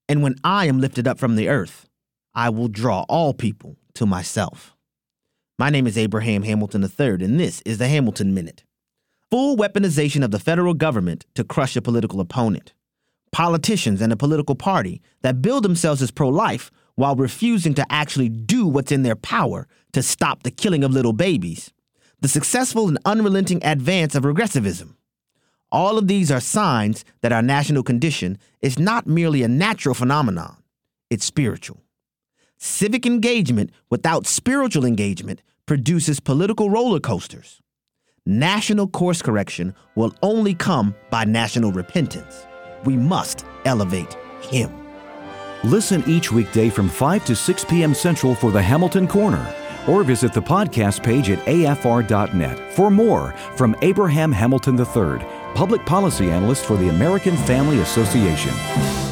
And when I am lifted up from the earth, I will draw all people to myself. My name is Abraham Hamilton III, and this is the Hamilton Minute. Full weaponization of the federal government to crush a political opponent. Politicians and a political party that bill themselves as pro-life while refusing to actually do what's in their power to stop the killing of little babies. The successful and unrelenting advance of regressivism. All of these are signs that our national condition is not merely a natural phenomenon, it's spiritual. Civic engagement without spiritual engagement produces political roller coasters. National course correction will only come by national repentance. We must elevate him. Listen each weekday from 5 to 6 p.m. Central for the Hamilton Corner, or visit the podcast page at afr.net for more from Abraham Hamilton III, Public Policy Analyst for the American Family Association.